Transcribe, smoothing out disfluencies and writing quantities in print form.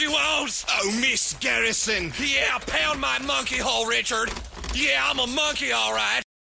you want? Oh, Miss Garrison. Yeah, pound my monkey hole, Richard. Yeah, I'm a monkey, all right.